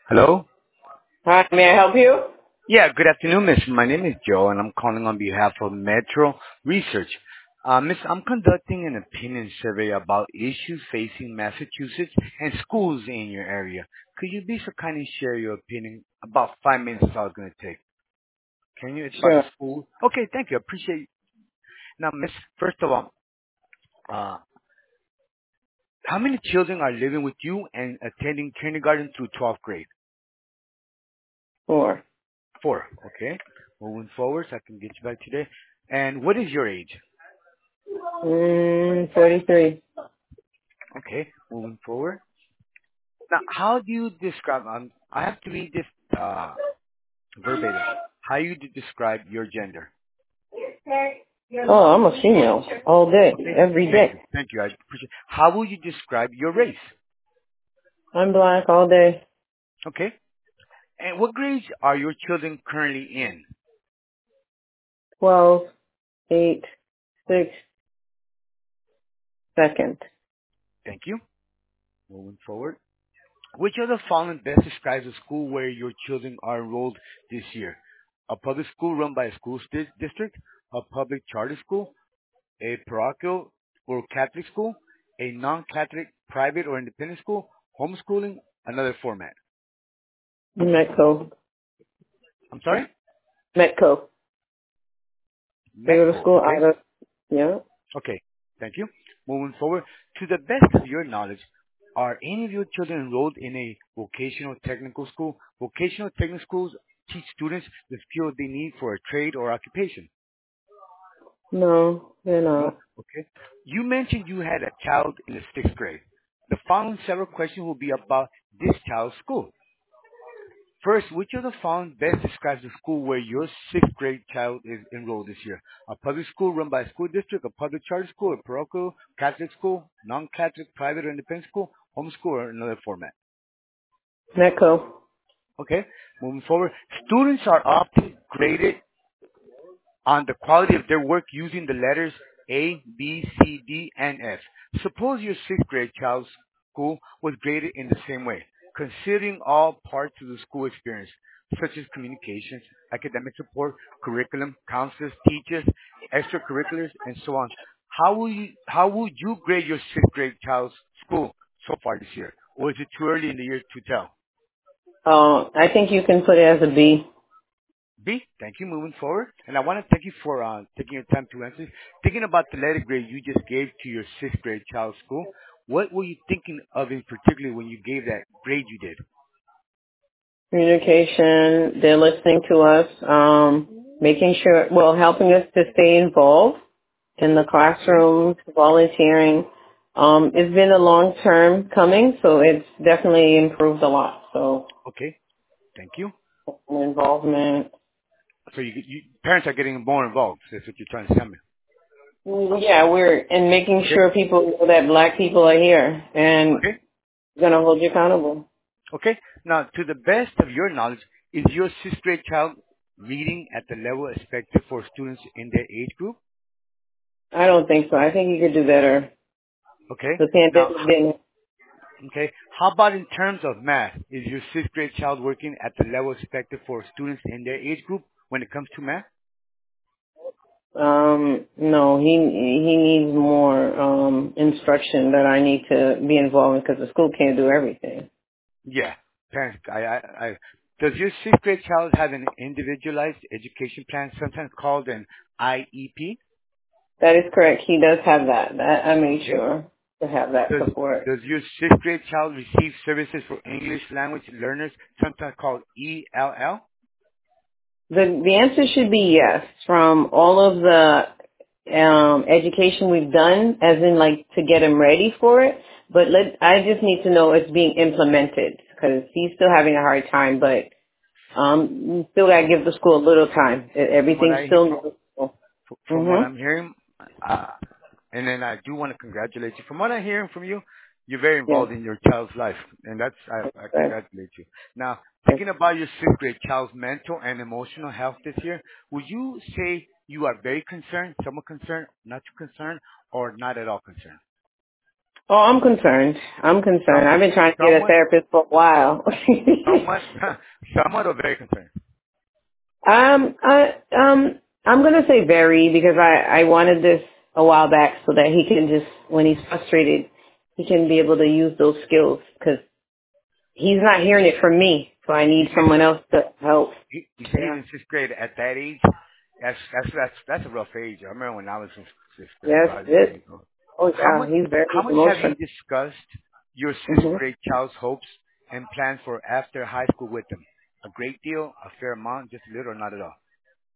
Hello? Hi, may I help you? Yeah, good afternoon, Miss. My name is Joe, and I'm calling on behalf of Metro Research. Miss, I'm conducting an opinion survey about issues facing Massachusetts and schools in your area. Could you be so kind and share your opinion? About 5 minutes is all it's going to take. Can you? It's about the Sure. school. Okay, thank you. I appreciate it. Now, Miss, first of all, uh, how many children are living with you and attending kindergarten through 12th grade? Four. Four. Okay. Moving forward, so I can get you back today. And what is your age? 43. Okay, moving forward. Now, how do you describe? I have to read this verbatim. How you describe your gender? Oh, I'm a female all day, Okay, every thank day. you, thank you. I appreciate. How will you describe your race? I'm black all day. Okay, and what grades are your children currently in? 12, 8, 6, second. Thank you. Moving forward. Which of the following best describes the school where your children are enrolled this year? A public school run by a school district, a public charter school, a parochial or Catholic school, a non-Catholic private or independent school, homeschooling, another format. Metco. I'm sorry? Metco. They go to Metco. school Okay. out of, yeah. Okay. Thank you. Moving forward, to the best of your knowledge, are any of your children enrolled in a vocational technical school? Vocational technical schools teach students the skills they need for a trade or occupation. No, they're No? not. Okay. You mentioned you had a child in the sixth grade. The following several questions will be about this child's school. First, which of the following best describes the school where your sixth grade child is enrolled this year? A public school run by a school district, a public charter school, a parochial, Catholic school, non-Catholic, private or independent school, homeschool, or another format. Metco. Okay, moving forward. Students are often graded on the quality of their work using the letters A, B, C, D, and F. Suppose your sixth grade child's school was graded in the same way, considering all parts of the school experience, such as communications, academic support, curriculum, counselors, teachers, extracurriculars, and so on. How would you grade your sixth grade child's school so far this year? Or is it too early in the year to tell? I think you can put it as a B. B, thank you. Moving forward, and I want to thank you for taking your time to answer. Thinking about the letter grade you just gave to your sixth grade child's school, what were you thinking of in particular when you gave that grade you did? Communication, they're listening to us, making sure, well, helping us to stay involved in the Okay, classrooms, volunteering. It's been a long term coming, so it's definitely improved a lot. So okay, thank you. involvement. So parents are getting more involved. That's what you're trying to tell me. Yeah, we're and making Okay, sure people know that black people are here and okay, gonna hold you accountable. okay. Now, to the best of your knowledge, is your sixth grade child reading at the level expected for students in their age group? I don't think so. I think you could do better. Okay. The Now, pandemic didn't. okay. How about in terms of math? Is your sixth grade child working at the level expected for students in their age group when it comes to math? No, he needs more instruction that I need to be involved in because the school can't do everything. Yeah. Parents, does your sixth grade child have an individualized education plan, sometimes called an IEP? That is correct. He does have that. That I made Okay. sure to have that Does support. does your sixth grade child receive services for English language learners, sometimes called ELL? The answer should be yes. From all of the education we've done, as in like to get him ready for it. But I just need to know it's being implemented because he's still having a hard time. But you still got to give the school a little time. From what Everything's I still new. from what Mhm. I'm hearing, uh, and then I do want to congratulate you. From what I'm hearing from you, you're very Yes. involved in your child's life, and I Yes. congratulate you. Now, Yes. thinking about your sixth grade child's mental and emotional health this year, would you say you are very concerned, somewhat concerned, not too concerned, or not at all concerned? Oh, I'm concerned. I'm concerned. I've Somewhat, been trying to get a somewhat, therapist for a while. somewhat, somewhat or very concerned. um, I, um, I'm gonna say very because I wanted this a while back so that he can just, when he's frustrated, he can be able to use those skills because he's not hearing it from me. So I You need said someone else to help. you said he was Yeah. in sixth grade at that age. That's a rough age. I remember when I was in sixth grade. Yes, God, yes. you know. Oh How yeah, much he's how very much have you emotional. discussed your sixth hmm grade child's hopes and plans for after high school with them? A great deal, a fair amount, just a little, or not at all.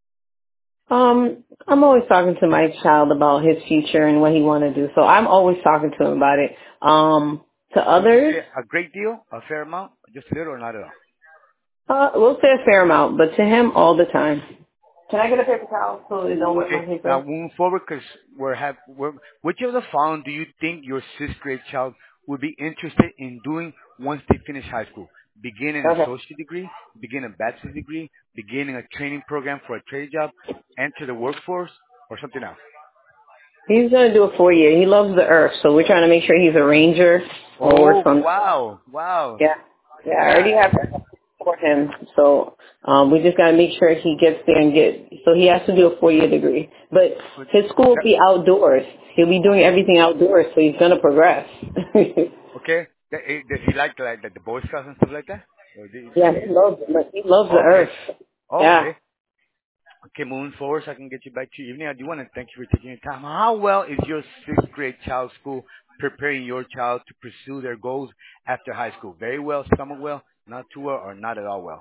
I'm always talking to my child about his future and what he want to do. So I'm always talking to him about it. To Would you others, say a great deal, a fair amount, just a little, or not at all? we'll say a fair amount, but to him all the time. Can I get a paper towel so they don't wet Okay, my now paper? moving forward, because which of the following do you think your sixth grade child would be interested in doing once they finish high school? Begin an Okay. associate degree, begin a bachelor's degree, beginning a training program for a trade job, enter the workforce, or something else? He's going to do a 4 year. He loves the earth, so we're trying to make sure he's a ranger or works Oh, on. wow, wow. Yeah. Yeah, I Yeah, already have that for him. So we just got to make sure he gets there and so he has to do a 4 year degree. But but his school will that, be outdoors. He'll be doing everything outdoors, so he's going to progress. okay. Does he like the Boy Scouts and stuff like that? Or Yeah, he loves it. He loves the okay, earth. Yeah. okay. Okay, moving forward, so I can get you back to your evening. I do want to thank you for taking your time. How well is your sixth grade child's school preparing your child to pursue their goals after high school? Very well, somewhat well, not too well, or not at all well?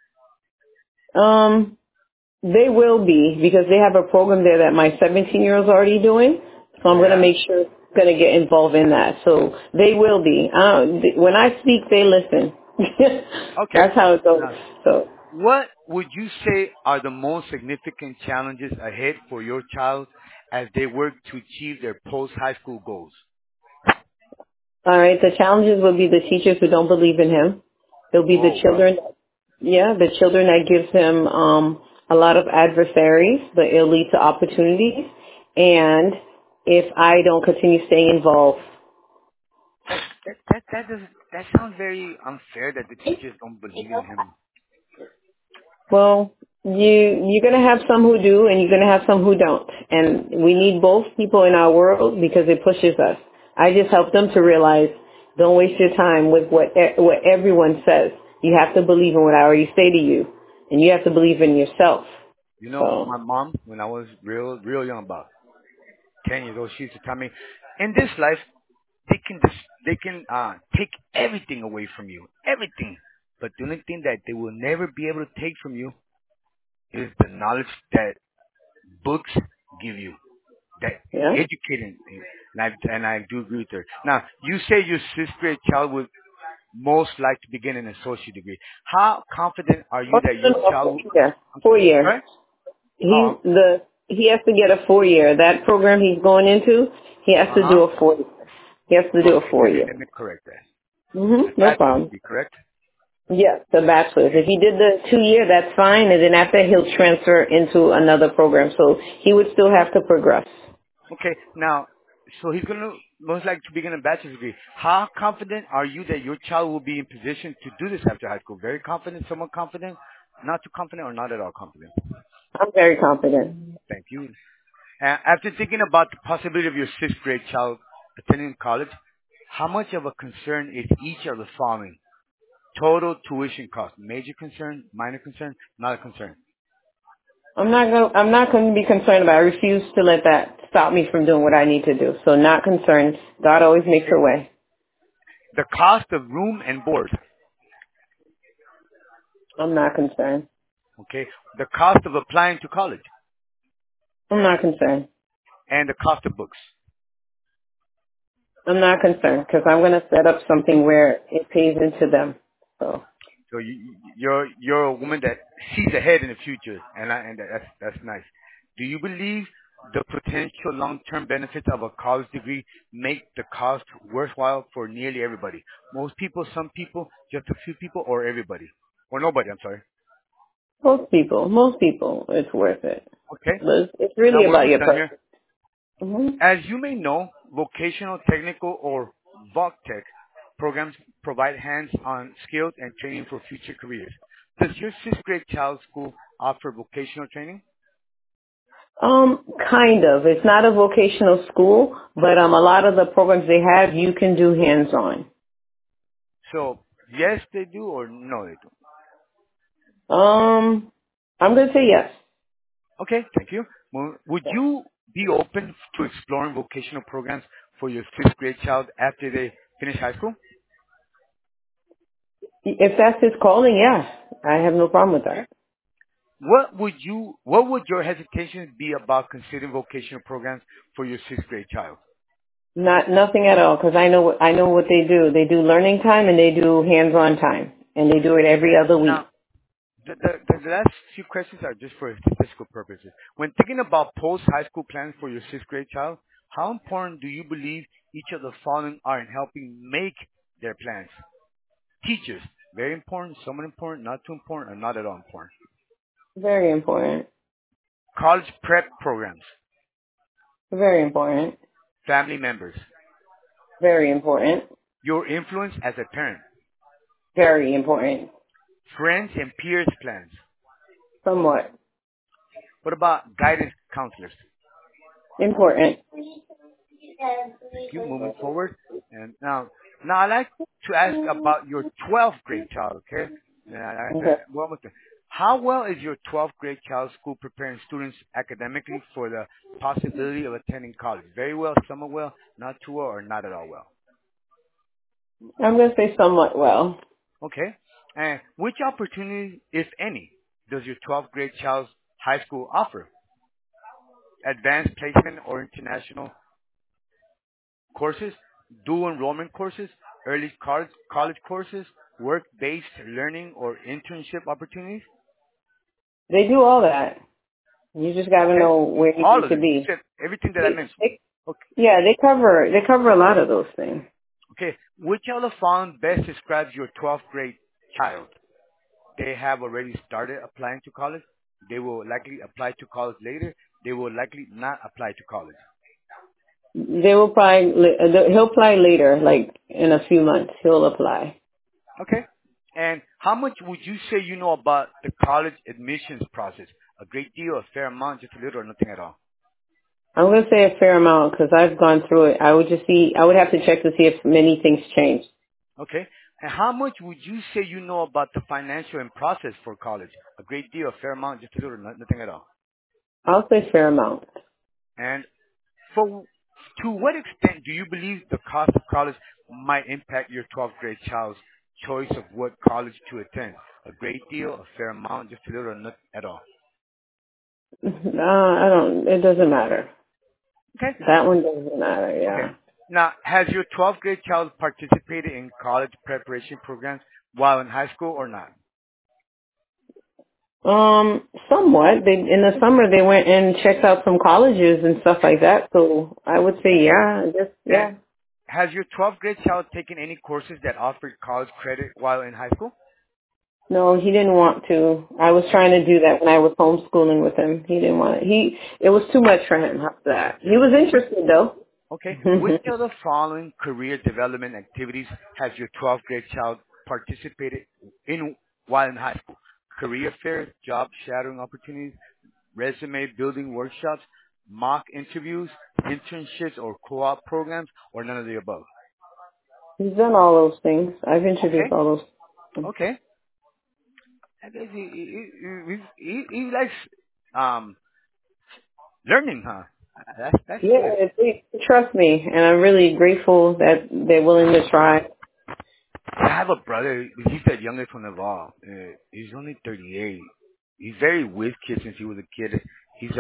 They will be because they have a program there that my 17-year-old's already doing. So I'm Oh going to yeah. make sure it's going to get involved in that. So they will be. When I speak, they listen. Okay. That's how it goes. Now, So, what would you say are the most significant challenges ahead for your child as they work to achieve their post-high school goals? all right, the challenges will be the teachers who don't believe in him. There'll be the Oh wow. children, yeah, the children that gives him a lot of adversaries, but it'll lead to opportunities. And if I don't continue staying involved, That sounds very unfair that the teachers don't believe in him. well, you're gonna have some who do, and you're gonna have some who don't, and we need both people in our world because it pushes us. I just help them to realize, don't waste your time with what everyone says. You have to believe in what I already say to you, and you have to believe in yourself. You know, So, my mom, when I was real young, about 10 years old, she used to tell me, in this life, they can take everything away from you, everything. But the only thing that they will never be able to take from you is the knowledge that books give you, that yeah. educating. And I do agree with her. Now, you say your sixth grade child would most like to begin an associate degree. How confident are Oh, you that no, your no, no, child? I'm 4 year. sorry. Oh, He has to get a 4 year. That program he's going into, he has to uh-huh. do a 4 year. He has to do a Okay, four year. let me correct that. A No bachelor's problem. degree, correct? Yes, the bachelor's. Okay. If he did the 2 year, that's fine, and then after he'll transfer into another program. So he would still have to progress. Okay. Now, so he's going to most likely to begin a bachelor's degree. How confident are you that your child will be in position to do this after high school? Very confident, somewhat confident, not too confident, or not at all confident? I'm very confident. Thank you. After thinking about the possibility of your sixth grade child attending college, how much of a concern is each of the following? Total tuition cost. Major concern, minor concern, not a concern. I'm not going to be concerned about it. I refuse to let that stop me from doing what I need to do. So not concerned. God always makes Okay. a way. The cost of room and board. I'm not concerned. Okay. The cost of applying to college. I'm not concerned. And the cost of books. I'm not concerned because I'm going to set up something where it pays into them. So So you're a woman that sees ahead in the future, and that's nice. Do you believe the potential long-term benefits of a college degree make the cost worthwhile for nearly everybody? Most people, some people, just a few people, or everybody, or nobody? I'm sorry. most people, it's worth it. Okay. But it's Now really we're about almost your done here. purpose. hmm As you may know, vocational, technical, or VocTech programs provide hands-on skills and training for future careers. Does your sixth grade child's school offer vocational training? Kind of. It's not a vocational school, but a lot of the programs they have, you can do hands-on. So yes, they do, or no, they don't. I'm going to say yes. Okay, thank you. Would you be open to exploring vocational programs for your fifth grade child after they finish high school? If that's his calling, yeah, I have no problem with Okay. that. What would your hesitations be about considering vocational programs for your sixth grade child? Nothing at all, because I know what they do. They do learning time and they do hands-on time, and they do it every other week. Now, the last few questions are just for statistical purposes. When thinking about post-high school plans for your sixth grade child, how important do you believe each of the following are in helping make their plans? Teachers, very important, somewhat important, not too important, or not at all important. Very important. College prep programs, Very important. family members, Very important. your influence as a parent, Very important. friends and peers plans. Somewhat. What about guidance counselors? Important. Thank you. Moving forward. And now I'd like to ask about your 12th grade child, okay? Okay. How well is your 12th grade child's school preparing students academically for the possibility of attending college? Very well, somewhat well, not too well, or not at all well? I'm going to say somewhat well. Okay. And which opportunity, if any, does your 12th grade child's high school offer? Advanced placement or international courses, dual enrollment courses, early college courses, work-based learning or internship opportunities? They do all that. You just got to Okay. know where you All need of to them. You be. said everything that I mentioned. Okay. Yeah, they cover a lot of those things. Okay. Which of the following best describes your 12th grade child? They have already started applying to college. They will likely apply to college later. They will likely not apply to college. They will probably he'll apply later, like in a few months. He'll apply. Okay. And how much would you say you know about the college admissions process? A great deal, a fair amount, just a little, or nothing at all? I'm going to say a fair amount because I've gone through it. I would have to check to see if many things changed. Okay. And how much would you say you know about the financial and process for college? A great deal, a fair amount, just a little, nothing at all. I'll say fair amount. And for to what extent do you believe the cost of college might impact your 12th grade child's choice of what college to attend? A great deal, a fair amount, just a little, or not at all. I don't. It doesn't matter. Okay. That one doesn't matter. Okay. Yeah. Now, has your 12th grade child participated in college preparation programs while in high school or not? Somewhat. They in the summer they went and checked out some colleges and stuff like that. So I would say yeah. I guess yeah. And has your 12th grade child taken any courses that offered college credit while in high school? No, he didn't want to. I was trying to do that when I was homeschooling with him. He didn't want it. It was too much for him after that. He was interested though. Okay. Which of the following career development activities has your 12th grade child participated in while in high school? Career fairs, job shadowing opportunities, resume building workshops, mock interviews, internships or co-op programs, or none of the above? He's done all those things. I've introduced Okay. all those. Okay. I guess he likes um learning, huh? That's good. Yeah, they trust me, and I'm really grateful that they're willing to try. I have a brother. He's the youngest one of all. He's only 38. He's very with kids since he was a kid. He's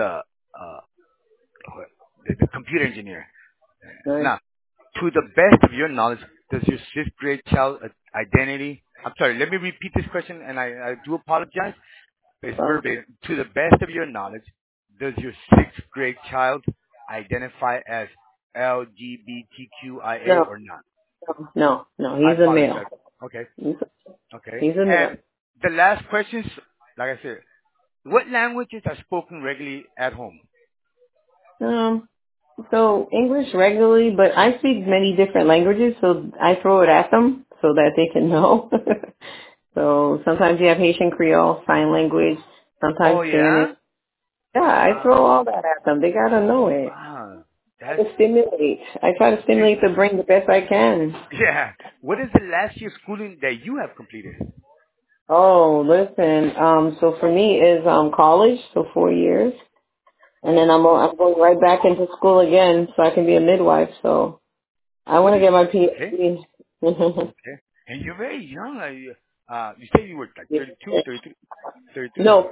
the computer engineer. Right. Now, to the best of your knowledge, does your sixth grade child identity? I'm sorry. Let me repeat this question, and I do apologize. It's So, verbatim. To the best of your knowledge, does your sixth grade child identify as LGBTQIA no, or not? no. I He's a male. apologize. Okay. He's, Okay. he's a male. And the last questions, like I said, what languages are spoken regularly at home? So English regularly, but I speak many different languages, so I throw it at them so that they can know. So sometimes you have Haitian Creole, sign language, sometimes Oh Spanish. yeah. Yeah, I Wow. throw all that at them. They gotta know it. Wow. I That's try to stimulate. I try to you. stimulate the brain the best I can. Yeah. What is the last year schooling that you have completed? Oh, listen. So for me is college, so 4 years, and then I'm going right back into school again, so I can be a midwife. So I What want to is get my okay? PhD. Okay. And you're very young. You say you were like 32, 33, 33. No,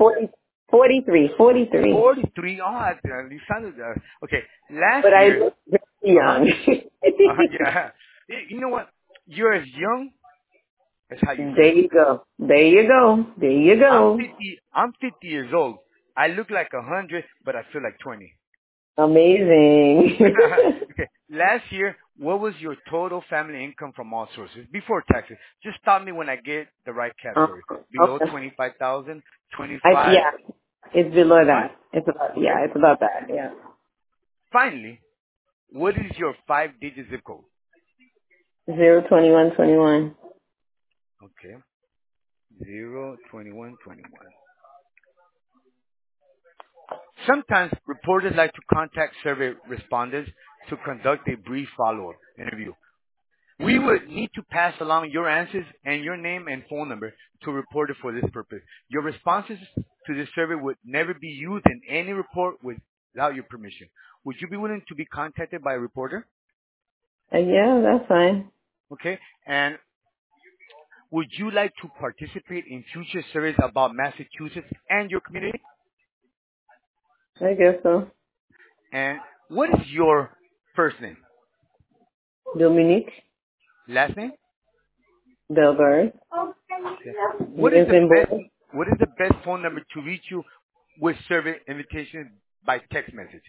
43. 43. Oh, you sounded, okay. Last But I year, look very uh-huh, young. yeah. You know what? You're as young as how you There feel. you go. There you go. There you go. I'm 50 years old. I look like 100, but I feel like 20. Amazing. Okay. Last year, what was your total family income from all sources before taxes? Just stop me when I get the right category. Below Okay. 25,000, 25. Yeah, it's below Huh? that. It's about Okay. it's about that. Yeah. Finally, what is your 5-digit zip code? 02121. Okay. 02121. Sometimes reporters like to contact survey respondents to conduct a brief follow-up interview. We would need to pass along your answers and your name and phone number to a reporter for this purpose. Your responses to this survey would never be used in any report without your permission. Would you be willing to be contacted by a reporter? Yeah, that's fine. Okay. And would you like to participate in future surveys about Massachusetts and your community? I guess so. And what is your first name? Dominique Last name? Delgard. Okay. What is the Vincent best Boy. what is the best phone number to reach you with survey invitation by text message?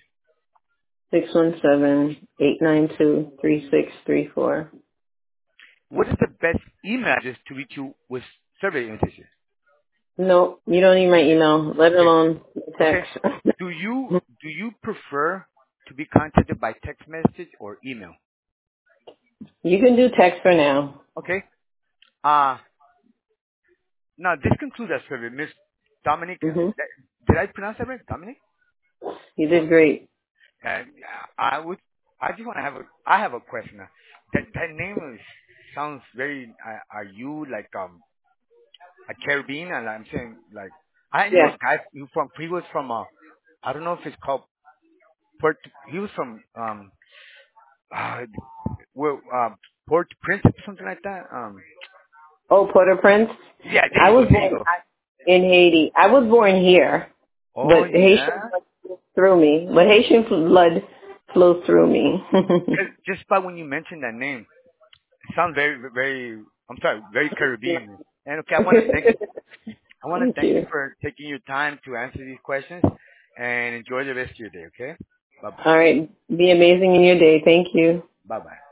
617-892-3634. What is the best email address to reach you with survey invitation? No, you don't need my email, let Okay. alone Okay. text. Do you prefer to be contacted by text message or email? You can do text for now. Okay. Uh now this concludes our survey. Miss Dominic, Hmm. did I pronounce that right? Dominic? You did great. And I would I just want to I have a question now. That name sounds very are you like a Caribbean, and I'm saying like I knew Yes. a guy he was from I don't know if it's called Port he was from uh well Port Prince or something like that. Oh, Port-au-Prince. Yeah, there I you go, was there you born go. in Haiti. I was born here, Oh but Haitian yeah. blood flows through me. But Haitian blood flows through me. Just by when you mentioned that name, it sounds very I'm sorry, very Caribbean. And okay, I want to Thank thank you you. for taking your time to answer these questions and enjoy the rest of your day, okay? Bye bye. All right. Be amazing in your day. Thank you. Bye bye.